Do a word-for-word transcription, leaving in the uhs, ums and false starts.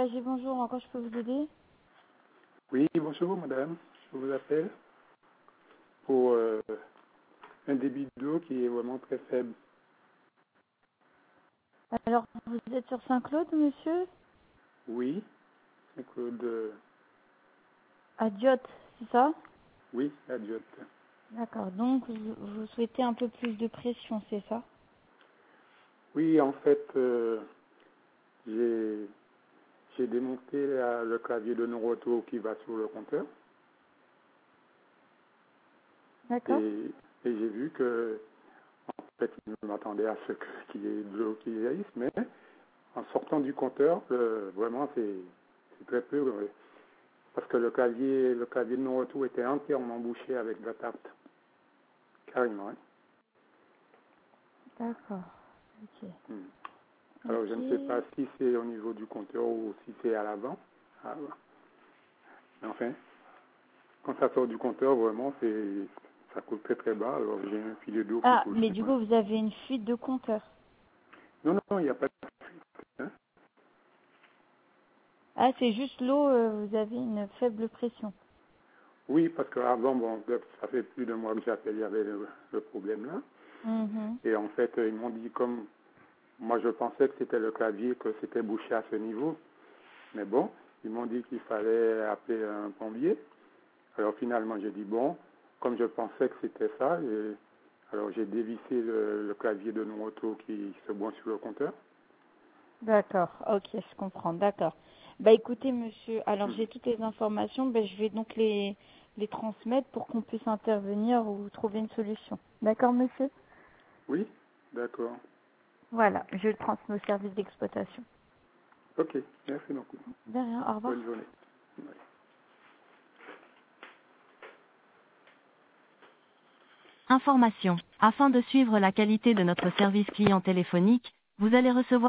A G, bonjour, encore je peux vous aider? Oui, bonjour madame. Je vous appelle pour euh, un débit d'eau qui est vraiment très faible. Alors, vous êtes sur Saint-Claude, monsieur? Oui, Saint-Claude. euh, À Diot, c'est ça? Oui, adiote. D'accord, donc vous, vous souhaitez un peu plus de pression, c'est ça? Oui, en fait, euh, j'ai j'ai démonté la- le clavier de non-retour qui va sur le compteur et, D'accord? et j'ai vu que, en fait, je m'attendais à ce que- qu'il y ait de l'eau qui jaillisse, mais en sortant du compteur, le- vraiment, c'est c'est très peu. euh, Parce que le clavier, le clavier de non-retour était entièrement bouché avec de la tarte, carrément. Hein. D'accord, ok. Hmm. Alors, je ne sais pas Ok. si c'est au niveau du compteur ou si c'est à l'avant. Ah, mais enfin, quand ça sort du compteur, vraiment, c'est, ça coule très très bas. Alors, j'ai un filet d'eau qui Ah, coule mais chez du moi. coup, vous avez une fuite de compteur. Non, non, non, il n'y a pas de... Hein. Ah, c'est juste l'eau, euh, vous avez une faible pression. Oui, parce qu'avant, bon, ça fait plus d'un mois que j'appelle, il y avait le, le problème là. Mhm. Et en fait, ils m'ont dit, comme moi je pensais que c'était le clavier, que c'était bouché à ce niveau. Mais bon, ils m'ont dit qu'il fallait appeler un plombier. Alors finalement, j'ai dit bon, comme je pensais que c'était ça, et alors j'ai dévissé le, le clavier de non-auto qui se branche sur le compteur. D'accord, ok, je comprends, d'accord. Bah écoutez, monsieur, alors Mhm. j'ai toutes les informations, bah, je vais donc les, les transmettre pour qu'on puisse intervenir ou trouver une solution. D'accord, monsieur? Oui, d'accord. Voilà, je le transmets au service d'exploitation. Ok, merci beaucoup. De rien, au revoir. Bonne journée. Ouais. Information. Afin de suivre la qualité de notre service client téléphonique, vous allez recevoir